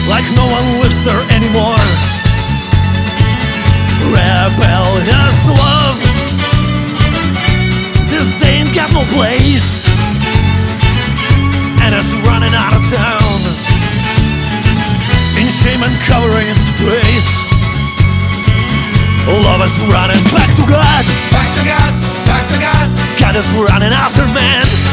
like no one lives there anymore. Rebellious love, this day ain't got no place, and it's running out of town, in shame and covering its face. Love is running back to God, Back to God, back to God. God is running after man.